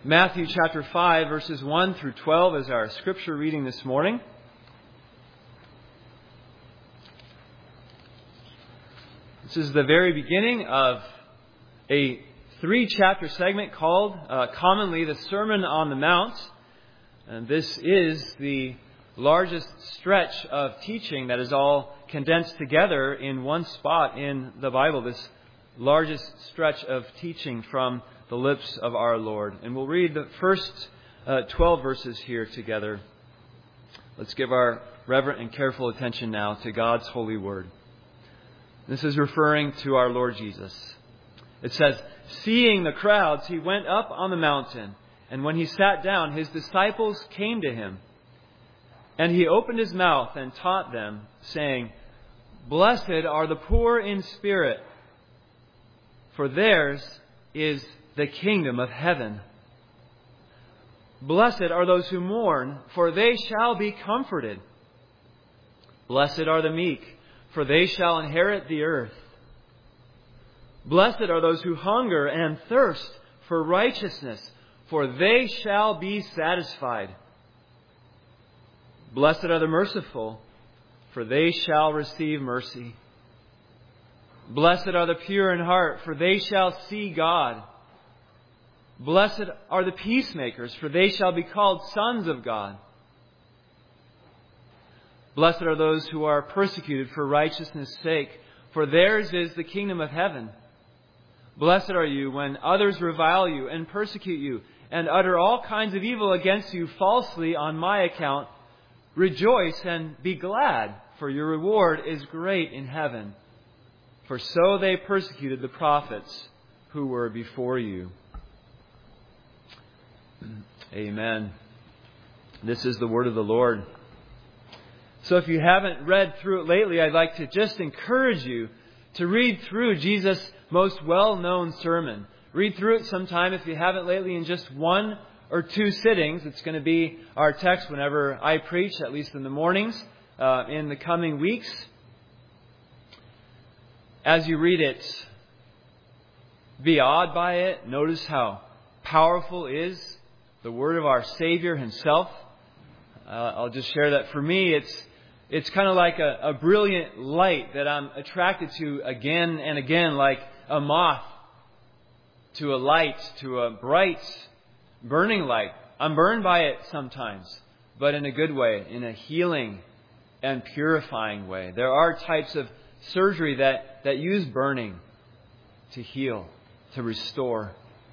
Matthew chapter 5, verses 1 through 12 is our scripture reading this morning. This is the very beginning of a 3-chapter segment called commonly the Sermon on the Mount. And this is the largest stretch of teaching that is all condensed together in one spot in the Bible. This largest stretch of teaching from the lips of our Lord. And we'll read the first 12 verses here together. Let's give our reverent and careful attention now to God's holy word. This is referring to our Lord Jesus. It says, "Seeing the crowds, he went up on the mountain, and when he sat down, his disciples came to him. And he opened his mouth and taught them, saying, 'Blessed are the poor in spirit, for theirs is the kingdom of heaven. Blessed are those who mourn, for they shall be comforted. Blessed are the meek, for they shall inherit the earth. Blessed are those who hunger and thirst for righteousness, for they shall be satisfied. Blessed are the merciful, for they shall receive mercy. Blessed are the pure in heart, for they shall see God. Blessed are the peacemakers, for they shall be called sons of God. Blessed are those who are persecuted for righteousness' sake, for theirs is the kingdom of heaven. Blessed are you when others revile you and persecute you and utter all kinds of evil against you falsely on my account. Rejoice and be glad, for your reward is great in heaven. For so they persecuted the prophets who were before you.'" Amen. This is the word of the Lord. So if you haven't read through it lately, I'd like to just encourage you to read through Jesus' most well-known sermon. Read through it sometime if you haven't lately in just 1 or 2 sittings. It's going to be our text whenever I preach, at least in the mornings, in the coming weeks. As you read it, be awed by it. Notice how powerful is the word of our Savior Himself. I'll just share that for me, it's kind of like a brilliant light that I'm attracted to again and again, like a moth to a light, to a bright, burning light. I'm burned by it sometimes, but in a good way, in a healing and purifying way. There are types of surgery that use burning to heal, to restore.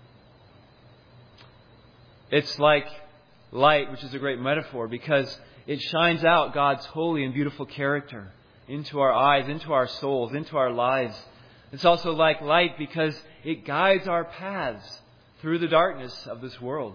It's like light, which is a great metaphor, because it shines out God's holy and beautiful character into our eyes, into our souls, into our lives. It's also like light because it guides our paths through the darkness of this world.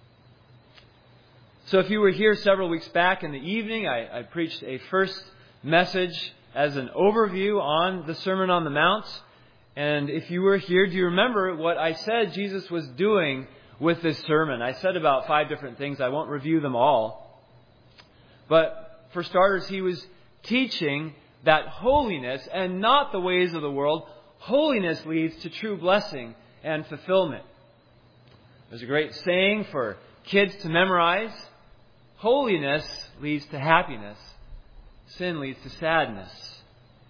So if you were here several weeks back in the evening, I preached a first message as an overview on the Sermon on the Mount. And if you were here, do you remember what I said Jesus was doing with this sermon? I said about 5 different things. I won't review them all. But for starters, He was teaching that holiness and not the ways of the world, holiness leads to true blessing and fulfillment. There's a great saying for kids to memorize. Holiness leads to happiness. Sin leads to sadness.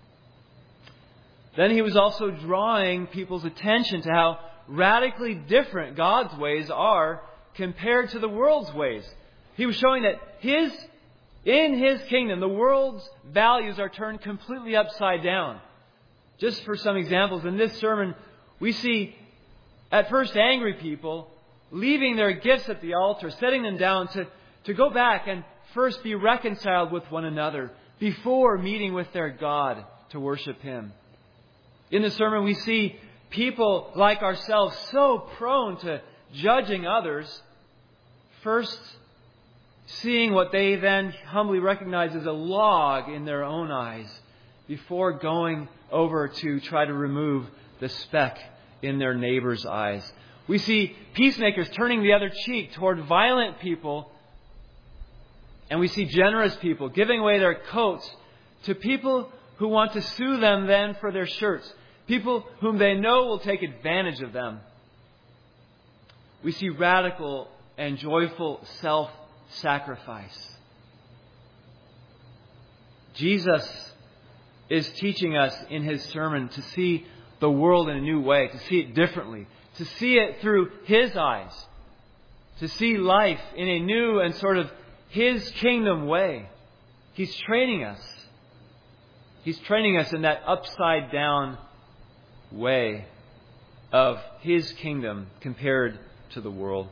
Then He was also drawing people's attention to how radically different God's ways are compared to the world's ways. He was showing that in His kingdom, the world's values are turned completely upside down. Just for some examples, in this sermon, we see at first angry people leaving their gifts at the altar, setting them down to go back and first be reconciled with one another before meeting with their God to worship Him. In the sermon, we see people like ourselves so prone to judging others, first seeing what they then humbly recognize as a log in their own eyes before going over to try to remove the speck in their neighbor's eyes. We see peacemakers turning the other cheek toward violent people, and we see generous people giving away their coats to people who want to sue them then for their shirts. People whom they know will take advantage of them. we see radical and joyful self-sacrifice. Jesus is teaching us in His sermon to see the world in a new way, to see it differently, to see it through His eyes, to see life in a new and sort of His kingdom way. He's training us. He's training us in that upside down way of His kingdom compared to the world.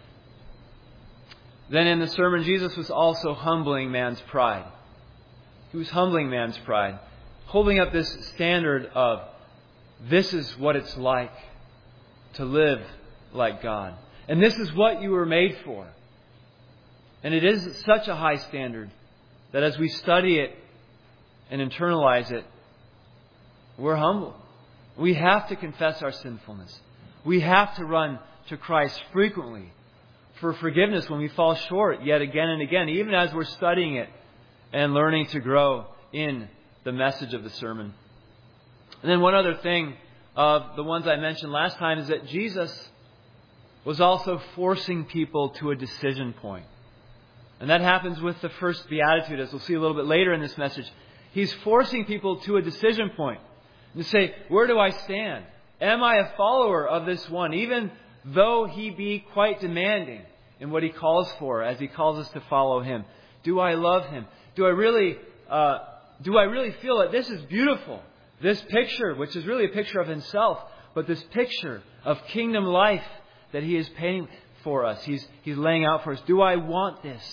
Then in the sermon, Jesus was also humbling man's pride. He was humbling man's pride, holding up this standard of this is what it's like to live like God. And this is what you were made for. And it is such a high standard that as we study it and internalize it, we're humble. We have to confess our sinfulness. We have to run to Christ frequently for forgiveness when we fall short yet again and again, even as we're studying it and learning to grow in the message of the sermon. And then one other thing of the ones I mentioned last time is that Jesus was also forcing people to a decision point. And that happens with the first beatitude, as we'll see a little bit later in this message. He's forcing people to a decision point. To say, where do I stand? Am I a follower of this one? Even though he be quite demanding in what he calls for as he calls us to follow him. Do I love him? Do I really feel that this is beautiful? This picture, which is really a picture of himself, but this picture of kingdom life that he is painting for us. He's laying out for us. Do I want this?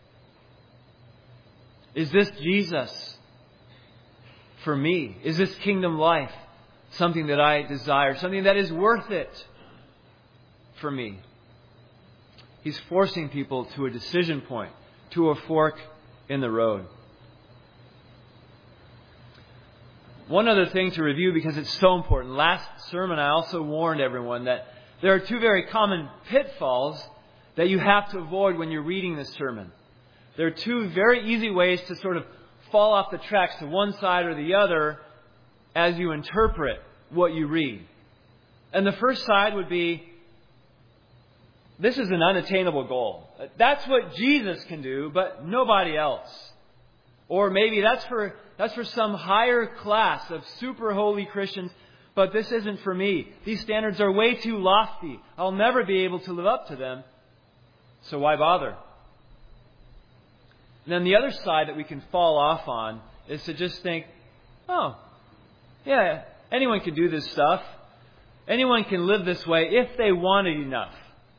Is this Jesus for me? Is this kingdom life something that I desire? Something that is worth it for me? He's forcing people to a decision point, to a fork in the road. One other thing to review, because it's so important. Last sermon, I also warned everyone that there are two very common pitfalls that you have to avoid when you're reading this sermon. There are two very easy ways to sort of fall off the tracks to one side or the other as you interpret what you read. And the first side would be, this is an unattainable goal. That's what Jesus can do, but nobody else. Or maybe that's for some higher class of super holy Christians, but this isn't for me. These standards are way too lofty. I'll never be able to live up to them. So why bother? And then the other side that we can fall off on is to just think, oh, yeah, anyone can do this stuff. Anyone can live this way if they want it enough.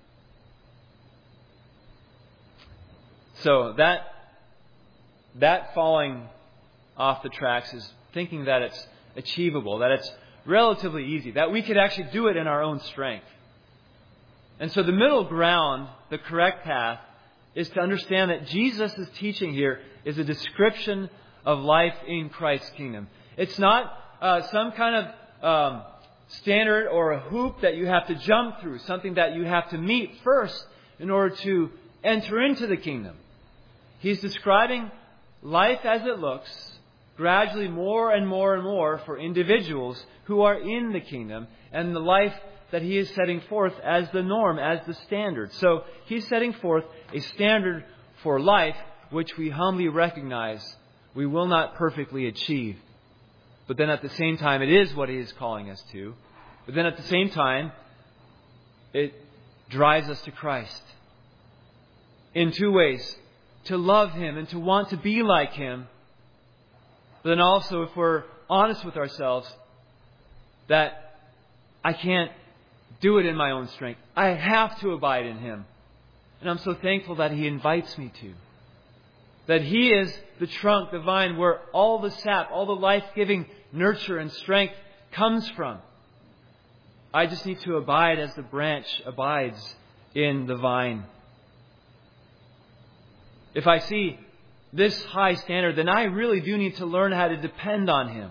So that falling off the tracks is thinking that it's achievable, that it's relatively easy, that we could actually do it in our own strength. And so the middle ground, the correct path, is to understand that Jesus' teaching here is a description of life in Christ's kingdom. It's not some kind of standard or a hoop that you have to jump through, something that you have to meet first in order to enter into the kingdom. He's describing life as it looks, gradually more and more and more for individuals who are in the kingdom, and the life that he is setting forth as the norm, as the standard. So he's setting forth a standard for life which we humbly recognize we will not perfectly achieve. But then at the same time, it is what he is calling us to. But then at the same time, it drives us to Christ in two ways. To love him and to want to be like him. But then also, if we're honest with ourselves, that I can't do it in my own strength. I have to abide in him. And I'm so thankful that he invites me to. That he is the trunk, the vine, where all the sap, all the life-giving nurture and strength comes from. I just need to abide as the branch abides in the vine. If I see this high standard, then I really do need to learn how to depend on him.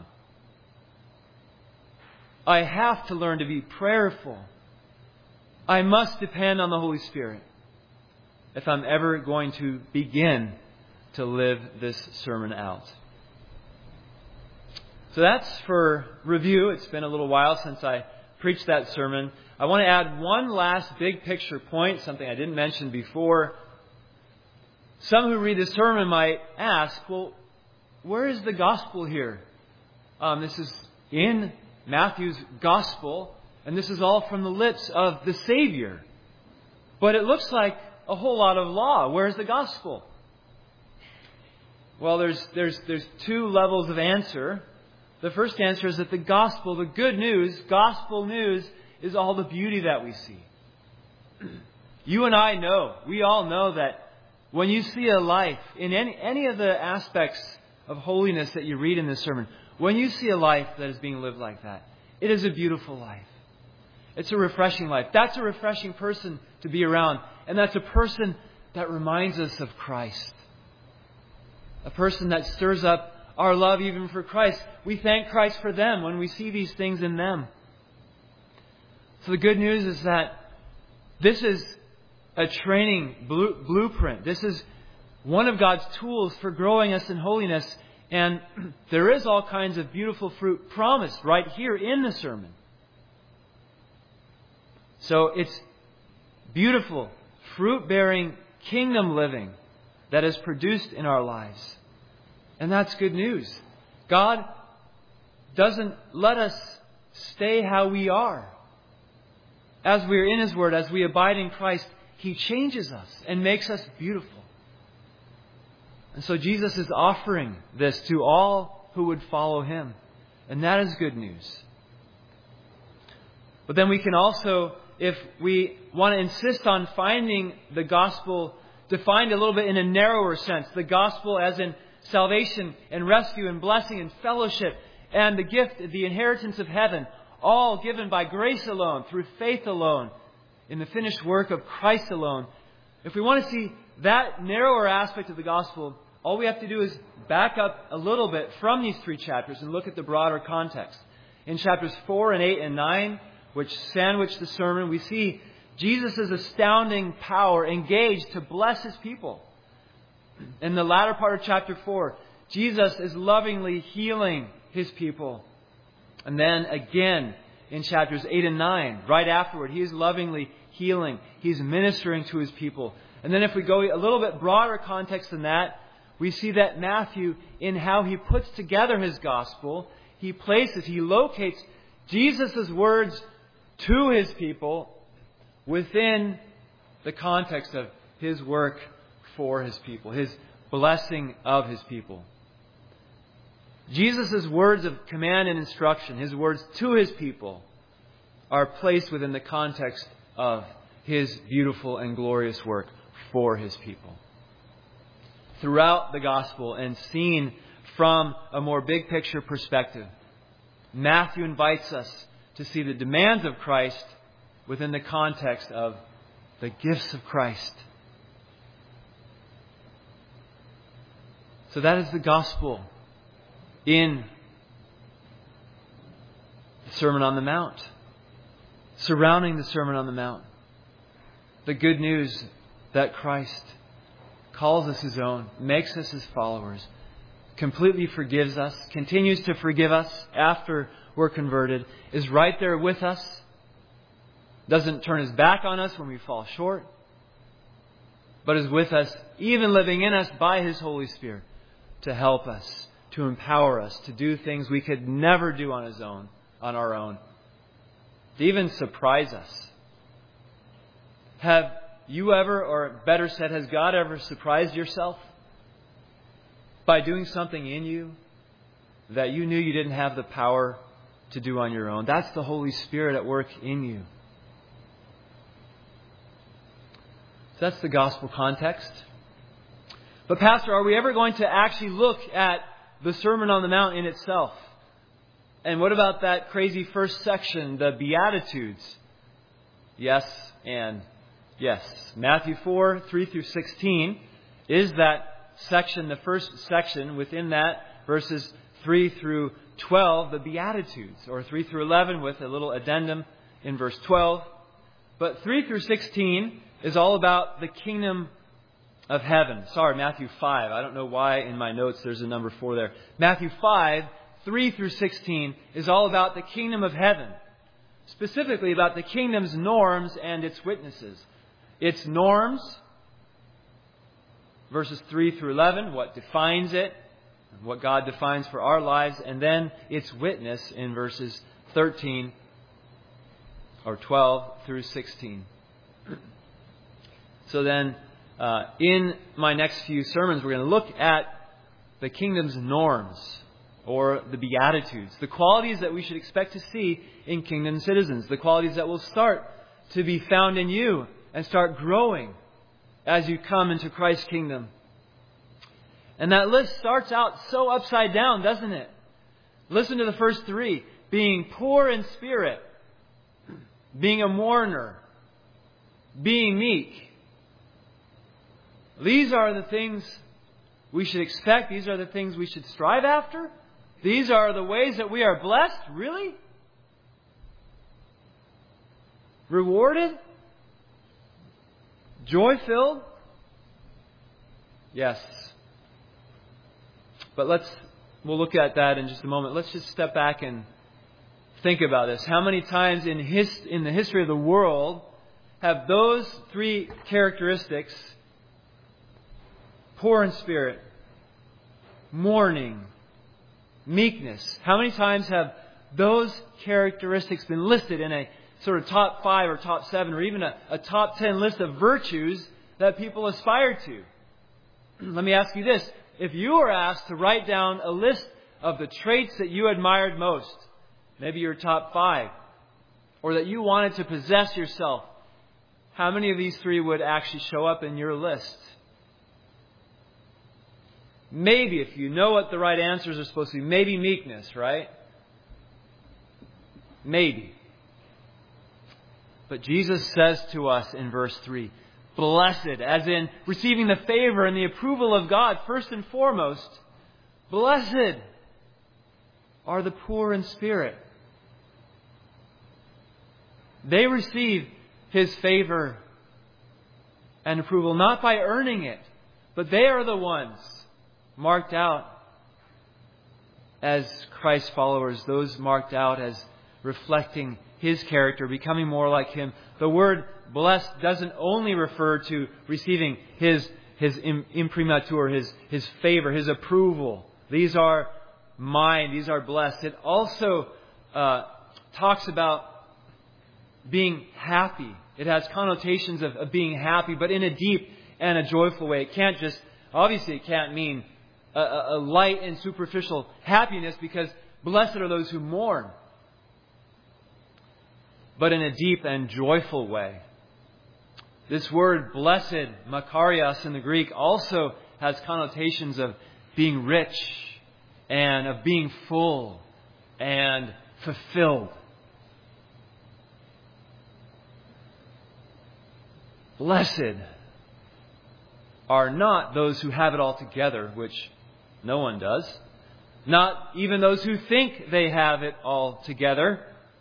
I have to learn to be prayerful. I must depend on the Holy Spirit if I'm ever going to begin to live this sermon out. So that's for review. It's been a little while since I preach that sermon, I want to add one last big picture point, something I didn't mention before. Some who read the sermon might ask, well, where is the gospel here? This is in Matthew's gospel, and this is all from the lips of the Savior. But it looks like a whole lot of law. Where's the gospel? Well, there's two levels of answer. The first answer is that the gospel, the good news, gospel news, is all the beauty that we see. You and I know, we all know that when you see a life in any of the aspects of holiness that you read in this sermon, when you see a life that is being lived like that, it is a beautiful life. It's a refreshing life. That's a refreshing person to be around. And that's a person that reminds us of Christ. A person that stirs up our love even for Christ. We thank Christ for them when we see these things in them. So the good news is that this is a training blueprint. This is one of God's tools for growing us in holiness. And there is all kinds of beautiful fruit promised right here in the sermon. So it's beautiful, fruit-bearing kingdom living that is produced in our lives. And that's good news. God doesn't let us stay how we are. As we are in His Word, as we abide in Christ, He changes us and makes us beautiful. And so Jesus is offering this to all who would follow Him. And that is good news. But then we can also, if we want to insist on finding the gospel defined a little bit in a narrower sense, the gospel as in salvation and rescue and blessing and fellowship and the gift, the inheritance of heaven, all given by grace alone, through faith alone, in the finished work of Christ alone. If we want to see that narrower aspect of the gospel, all we have to do is back up a little bit from these three chapters and look at the broader context. In chapters 4 and 8 and 9, which sandwich the sermon, we see Jesus' astounding power engaged to bless His people. In the latter part of chapter 4, Jesus is lovingly healing His people. And then again in chapters 8 and 9, right afterward, He is lovingly healing. He's ministering to His people. And then if we go a little bit broader context than that, we see that Matthew, in how he puts together his gospel, he locates Jesus' words to His people within the context of His work for His people, His blessing of His people. Jesus' words of command and instruction, His words to His people, are placed within the context of His beautiful and glorious work for His people. Throughout the gospel and seen from a more big picture perspective, Matthew invites us to see the demands of Christ within the context of the gifts of Christ. So that is the gospel in the Sermon on the Mount, surrounding the Sermon on the Mount. The good news that Christ calls us His own, makes us His followers, completely forgives us, continues to forgive us after we're converted, is right there with us, doesn't turn His back on us when we fall short, but is with us, even living in us by His Holy Spirit, to help us, to empower us, to do things we could never do on our own, to even surprise us. Have you ever, or better said, has God ever surprised yourself by doing something in you that you knew you didn't have the power to do on your own? That's the Holy Spirit at work in you. So that's the gospel context. But Pastor, are we ever going to actually look at the Sermon on the Mount in itself? And what about that crazy first section, the Beatitudes? Yes and yes. Matthew 4, 3 through 16 is that section, the first section within that, verses 3 through 12, the Beatitudes, or 3 through 11 with a little addendum in verse 12. But 3 through 16 is all about the kingdom of heaven. Sorry, Matthew 5. I don't know why in my notes there's a number 4 there. Matthew 5, 3 through 16 is all about the kingdom of heaven. specifically about the kingdom's norms and its witnesses. Its norms, verses 3 through 11, what defines it, what God defines for our lives, and then its witness in verses 13 or 12 through 16. So then, in my next few sermons, we're going to look at the kingdom's norms, or the Beatitudes, the qualities that we should expect to see in kingdom citizens, the qualities that will start to be found in you and start growing as you come into Christ's kingdom. And that list starts out so upside down, doesn't it? Listen to the first three. Being poor in spirit, being a mourner, being meek. These are the things we should expect. These are the things we should strive after. These are the ways that we are blessed. Really? Rewarded? Joy-filled? Yes. But we'll look at that in just a moment. Let's just step back and think about this. How many times in the history of the world have those three characteristics, poor in spirit, mourning, meekness, how many times have those characteristics been listed in a sort of top 5 or top 7 or even a top 10 list of virtues that people aspire to? Let me ask you this. If you were asked to write down a list of the traits that you admired most, maybe your top 5, or that you wanted to possess yourself, how many of these 3 would actually show up in your list? Maybe, if you know what the right answers are supposed to be, maybe meekness, right? Maybe. But Jesus says to us in verse 3, blessed, as in receiving the favor and the approval of God, first and foremost, blessed are the poor in spirit. They receive His favor and approval not by earning it, but they are the ones marked out as Christ followers, those marked out as reflecting His character, becoming more like Him. The word blessed doesn't only refer to receiving His imprimatur, His favor, His approval. These are mine, these are blessed. It also talks about being happy. It has connotations of being happy, but in a deep and a joyful way. It can't mean a light and superficial happiness, because blessed are those who mourn, but in a deep and joyful way. This word blessed, makarios in the Greek, also has connotations of being rich and of being full and fulfilled. Blessed are not those who have it all together, which no one does. Not even those who think they have it all together.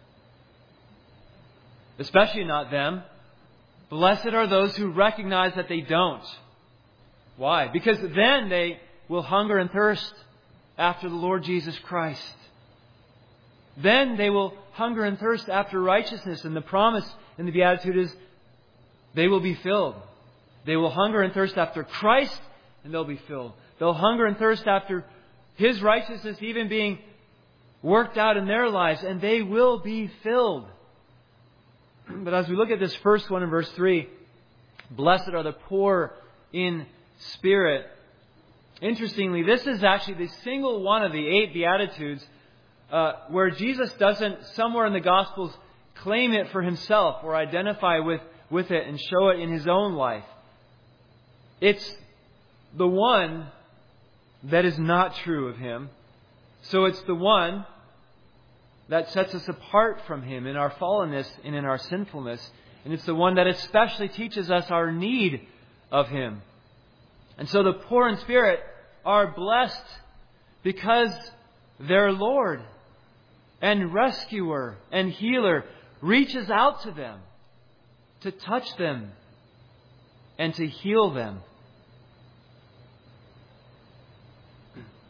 Especially not them. Blessed are those who recognize that they don't. Why? Because then they will hunger and thirst after the Lord Jesus Christ. Then they will hunger and thirst after righteousness. And the promise in the Beatitude is they will be filled. They will hunger and thirst after Christ, and they'll be filled. They'll hunger and thirst after His righteousness even being worked out in their lives, and they will be filled. But as we look at this first one in verse 3, blessed are the poor in spirit. Interestingly, this is actually the single one of the 8 Beatitudes where Jesus doesn't, somewhere in the Gospels, claim it for Himself or identify with it and show it in His own life. It's the one that is not true of Him. So it's the one that sets us apart from Him in our fallenness and in our sinfulness. And it's the one that especially teaches us our need of Him. And so the poor in spirit are blessed because their Lord and rescuer and healer reaches out to them to touch them and to heal them.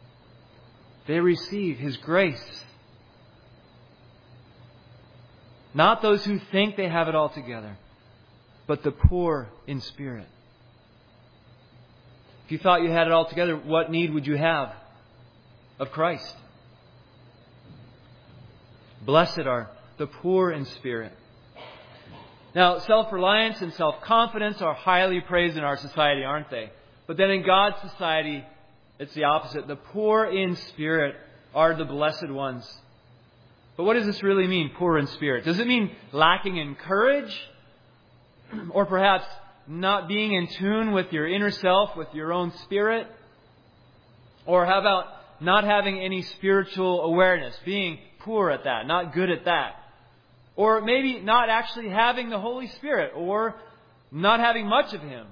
They receive His grace. Not those who think they have it all together, but the poor in spirit. If you thought you had it all together, what need would you have of Christ? Blessed are the poor in spirit. Now, self-reliance and self-confidence are highly praised in our society, aren't they? But then in God's society, it's the opposite. The poor in spirit are the blessed ones. But what does this really mean, poor in spirit? Does it mean lacking in courage? Or perhaps not being in tune with your inner self, with your own spirit? Or how about not having any spiritual awareness, being poor at that, not good at that? Or maybe not actually having the Holy Spirit, or not having much of Him?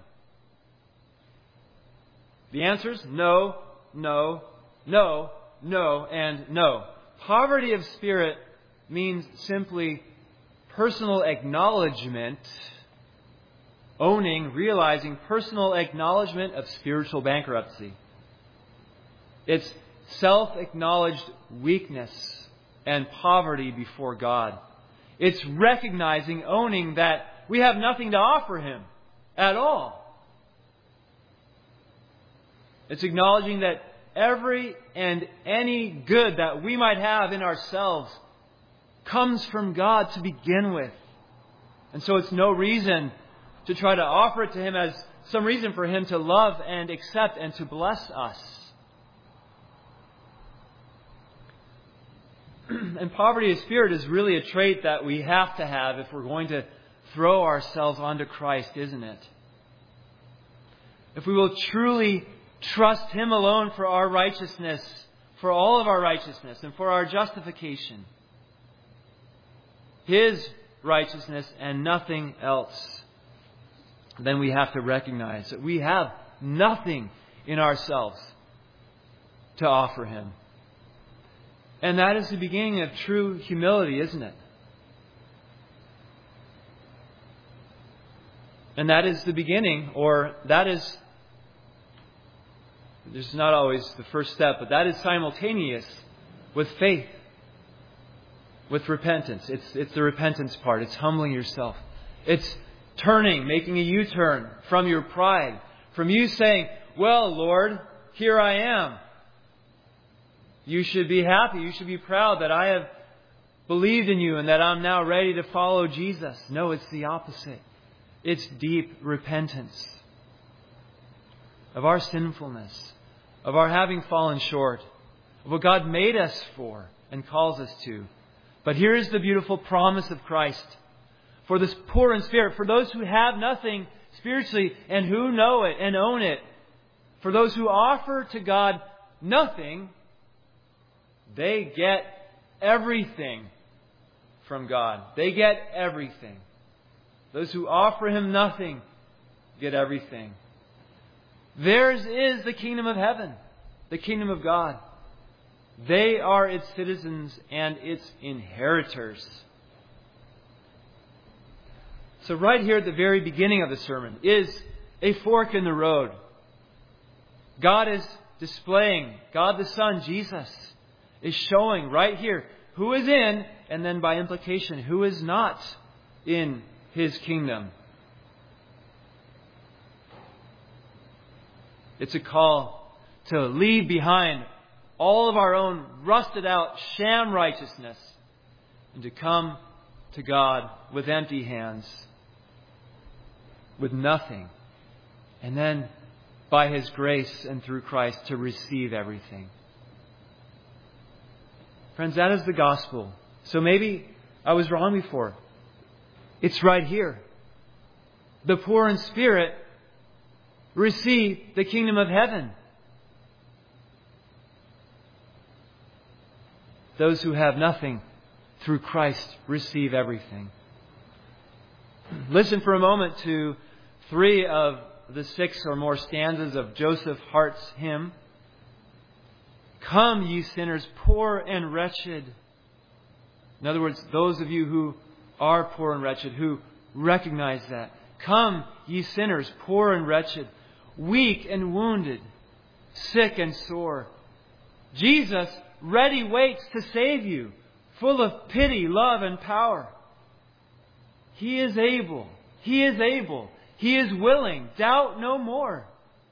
The answer is no, no, no, no, and no. Poverty of spirit means simply personal acknowledgement, owning, realizing personal acknowledgement of spiritual bankruptcy. It's self-acknowledged weakness and poverty before God. It's recognizing, owning that we have nothing to offer Him at all. It's acknowledging that every and any good that we might have in ourselves comes from God to begin with. And so it's no reason to try to offer it to Him as some reason for Him to love and accept and to bless us. And poverty of spirit is really a trait that we have to have if we're going to throw ourselves onto Christ, isn't it? If we will truly trust Him alone for our righteousness, for all of our righteousness, and for our justification, His righteousness and nothing else, then we have to recognize that we have nothing in ourselves to offer Him. And that is the beginning of true humility, isn't it? And that is the beginning, or that is, this is not always the first step, but that is simultaneous with faith, with repentance. It's the repentance part. It's humbling yourself. It's turning, making a U-turn from your pride, from you saying, well, Lord, here I am. You should be happy. You should be proud that I have believed in you and that I'm now ready to follow Jesus. No, it's the opposite. It's deep repentance of our sinfulness, of our having fallen short, of what God made us for and calls us to. But here is the beautiful promise of Christ. For this poor in spirit, for those who have nothing spiritually and who know it and own it, for those who offer to God nothing, they get everything from God. They get everything. Those who offer Him nothing get everything. Theirs is the kingdom of heaven, the kingdom of God. They are its citizens and its inheritors. So right here at the very beginning of the sermon is a fork in the road. God is displaying, God the Son, Jesus, is showing right here who is in, and then by implication, who is not in His kingdom. It's a call to leave behind all of our own rusted out sham righteousness and to come to God with empty hands, with nothing. And then by His grace and through Christ to receive everything. Friends, that is the gospel. So maybe I was wrong before. It's right here. The poor in spirit receive the kingdom of heaven. Those who have nothing through Christ receive everything. Listen for a moment to 3 of the 6 or more stanzas of Joseph Hart's hymn. Come, ye sinners, poor and wretched. In other words, those of you who are poor and wretched, who recognize that. Come, ye sinners, poor and wretched, weak and wounded, sick and sore. Jesus ready waits to save you, full of pity, love, and power. He is able. He is able. He is willing. Doubt no more.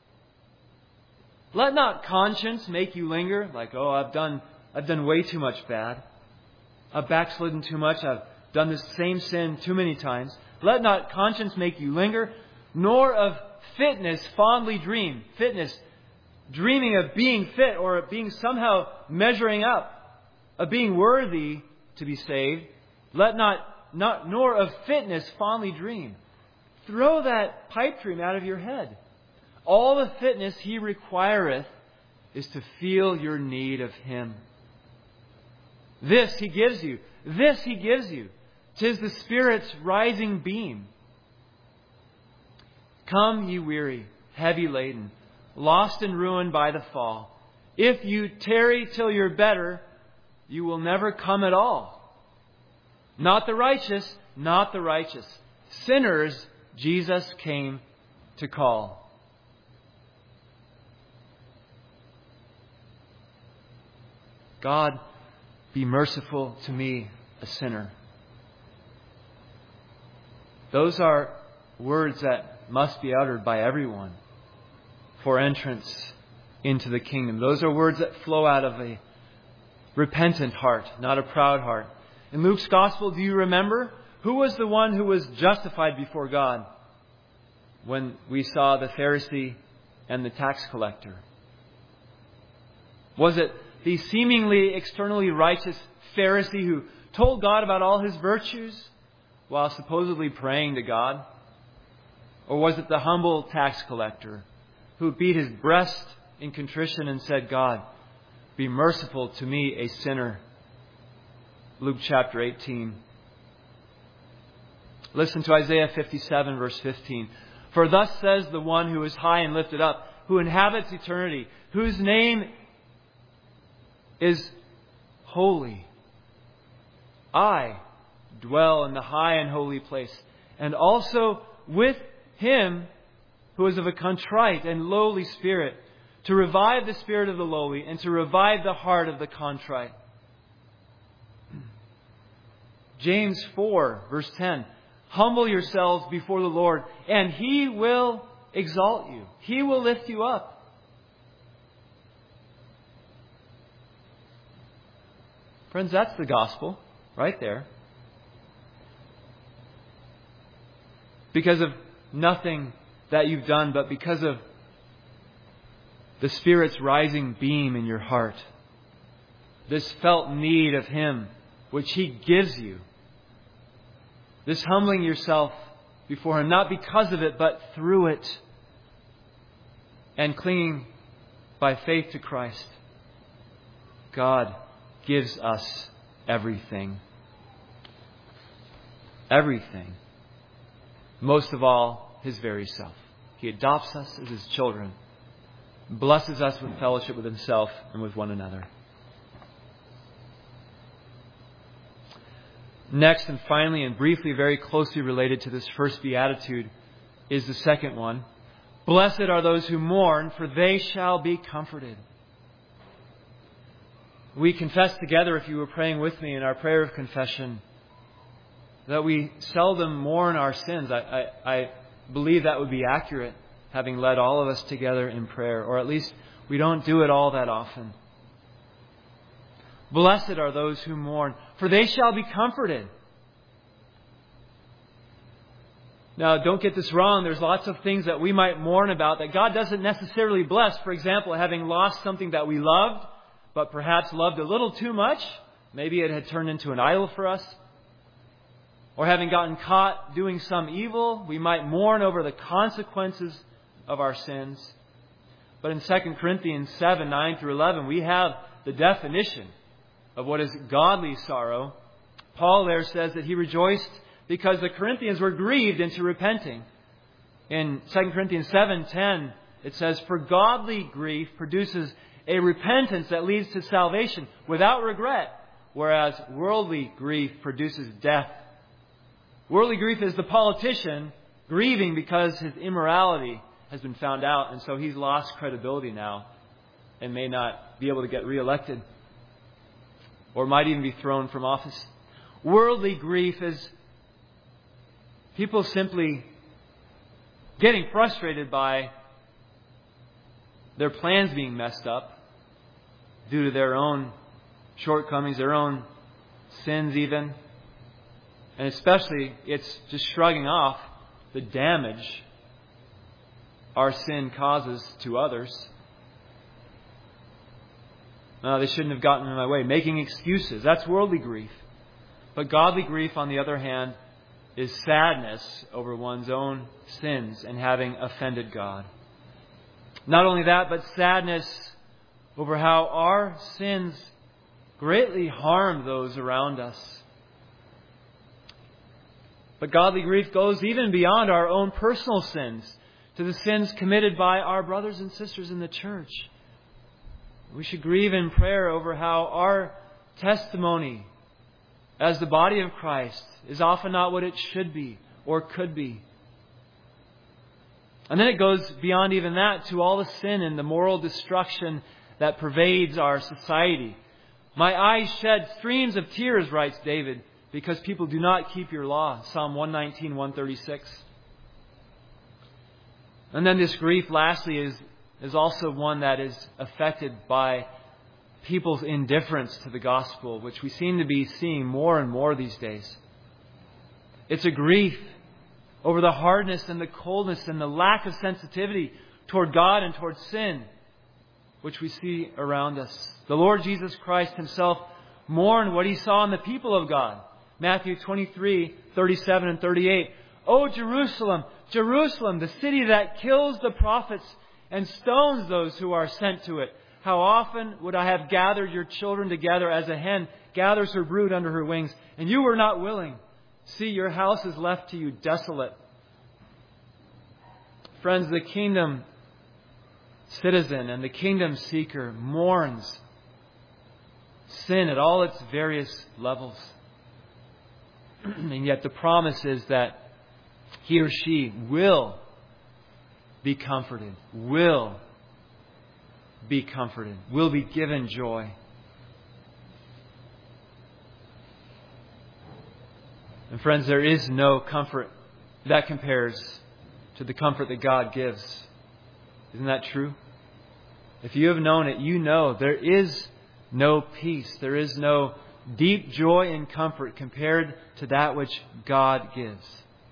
Let not conscience make you linger, like, oh, I've done way too much bad. I've backslidden too much. I've done the same sin too many times. Let not conscience make you linger, nor of fitness fondly dream. Fitness, dreaming of being fit or of being somehow measuring up, of being worthy to be saved. Let nor of fitness fondly dream. Throw that pipe dream out of your head. All the fitness He requireth is to feel your need of Him. This He gives you. This He gives you. 'Tis the Spirit's rising beam. Come, ye weary, heavy laden, lost and ruined by the fall. If you tarry till you're better, you will never come at all. Not the righteous, not the righteous. Sinners Jesus came to call. God, be merciful to me, a sinner. Those are words that must be uttered by everyone for entrance into the kingdom. Those are words that flow out of a repentant heart, not a proud heart. In Luke's Gospel, do you remember? Who was the one who was justified before God when we saw the Pharisee and the tax collector? Was it the seemingly externally righteous Pharisee who told God about all his virtues while supposedly praying to God? Or was it the humble tax collector who beat his breast in contrition and said, God, be merciful to me, a sinner? Luke chapter 18. Listen to Isaiah 57 verse 15. For thus says the one who is high and lifted up, who inhabits eternity, whose name is holy. I dwell in the high and holy place, and also with Him who is of a contrite and lowly spirit, to revive the spirit of the lowly and to revive the heart of the contrite. James 4 verse 10. Humble yourselves before the Lord, and He will exalt you. He will lift you up. Friends, that's the gospel right there. Because of nothing that you've done, but because of the Spirit's rising beam in your heart. This felt need of Him, which He gives you. This humbling yourself before Him, not because of it, but through it. And clinging by faith to Christ. God gives us everything. Everything. Most of all, His very self. He adopts us as His children. Blesses us with fellowship with Himself and with one another. Next and finally and briefly, very closely related to this first beatitude, is the second one. Blessed are those who mourn, for they shall be comforted. We confessed together, if you were praying with me in our prayer of confession, that we seldom mourn our sins. I believe that would be accurate, having led all of us together in prayer, or at least we don't do it all that often. Blessed are those who mourn, for they shall be comforted. Now, don't get this wrong. There's lots of things that we might mourn about that God doesn't necessarily bless. For example, having lost something that we loved, but perhaps loved a little too much. Maybe it had turned into an idol for us. Or having gotten caught doing some evil, we might mourn over the consequences of our sins. But in 2 Corinthians 7, 9 through 11, we have the definition of what is godly sorrow. Paul there says that he rejoiced because the Corinthians were grieved into repenting. In 2 Corinthians 7:10, it says, for godly grief produces a repentance that leads to salvation without regret, whereas worldly grief produces death. Worldly grief is the politician grieving because his immorality has been found out, and so he's lost credibility now and may not be able to get reelected or might even be thrown from office. Worldly grief is People simply getting frustrated by their plans being messed up due to their own shortcomings, their own sins even. And especially, it's just shrugging off the damage our sin causes to others. No, they shouldn't have gotten in my way. Making excuses. That's worldly grief. But godly grief, on the other hand, is sadness over one's own sins and having offended God. Not only that, but sadness over how our sins greatly harm those around us. But godly grief goes even beyond our own personal sins to the sins committed by our brothers and sisters in the church. We should grieve in prayer over how our testimony as the body of Christ is often not what it should be or could be. And then it goes beyond even that to all the sin and the moral destruction that pervades our society. My eyes shed streams of tears, writes David, because people do not keep your law. Psalm 119, 136. And then this grief, lastly, is also one that is affected by people's indifference to the gospel, which we seem to be seeing more and more these days. It's a grief over the hardness and the coldness and the lack of sensitivity toward God and toward sin, which we see around us. The Lord Jesus Christ Himself mourned what He saw in the people of God. Matthew 23, 37 and 38. O Jerusalem, Jerusalem, the city that kills the prophets and stones those who are sent to it. How often would I have gathered your children together as a hen gathers her brood under her wings, and you were not willing. See, your house is left to you desolate. Friends, the kingdom citizen and the kingdom seeker mourns sin at all its various levels. And yet the promise is that he or she will be comforted, will be comforted, will be given joy. And friends, there is no comfort that compares to the comfort that God gives. Isn't that true? If you have known it, you know there is no peace. There is no deep joy and comfort compared to that which God gives.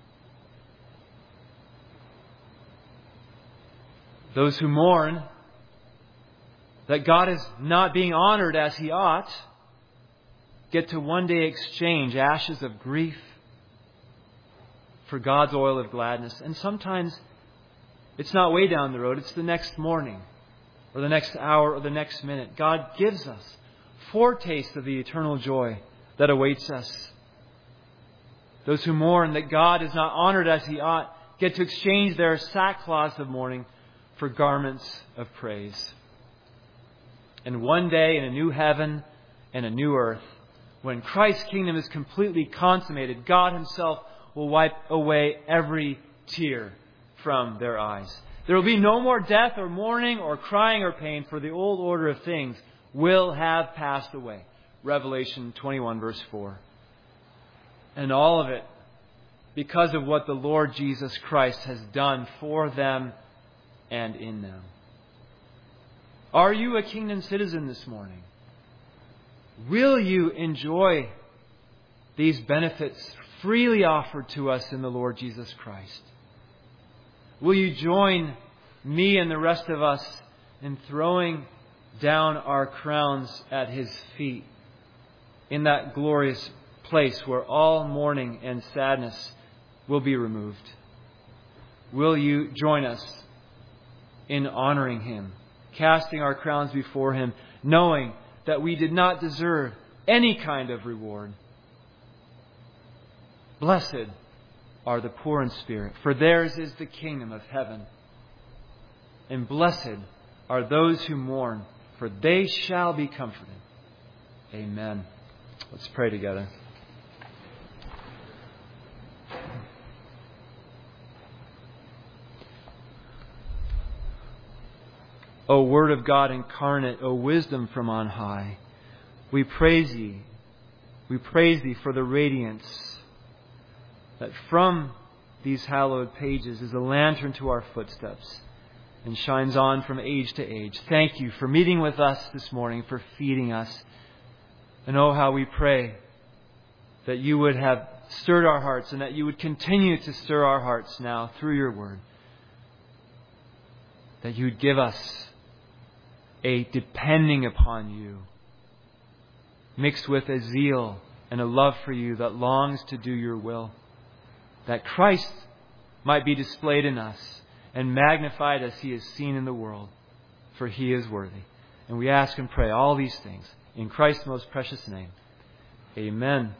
Those who mourn that God is not being honored as He ought get to one day exchange ashes of grief for God's oil of gladness. And sometimes it's not way down the road. It's the next morning or the next hour or the next minute. God gives us foretaste of the eternal joy that awaits us. Those who mourn that God is not honored as He ought get to exchange their sackcloth of mourning for garments of praise. And one day in a new heaven and a new earth, when Christ's kingdom is completely consummated, God Himself will wipe away every tear from their eyes. There will be no more death or mourning or crying or pain, for the old order of things will have passed away. Revelation 21 verse 4. And all of it because of what the Lord Jesus Christ has done for them and in them. Are you a kingdom citizen this morning? Will you enjoy these benefits freely offered to us in the Lord Jesus Christ? Will you join me and the rest of us in throwing down our crowns at His feet in that glorious place where all mourning and sadness will be removed? Will you join us in honoring Him, casting our crowns before Him, knowing that we did not deserve any kind of reward? Blessed are the poor in spirit, for theirs is the kingdom of heaven. And blessed are those who mourn, for they shall be comforted. Amen. Let's pray together. O Word of God incarnate, O wisdom from on high, we praise Thee. We praise Thee for the radiance that from these hallowed pages is a lantern to our footsteps and shines on from age to age. Thank you for meeting with us this morning, for feeding us. And oh, how we pray that you would have stirred our hearts and that you would continue to stir our hearts now through your word. That you would give us a depending upon you, mixed with a zeal and a love for you that longs to do your will. That Christ might be displayed in us and magnified as He is seen in the world, for He is worthy. And we ask and pray all these things in Christ's most precious name. Amen.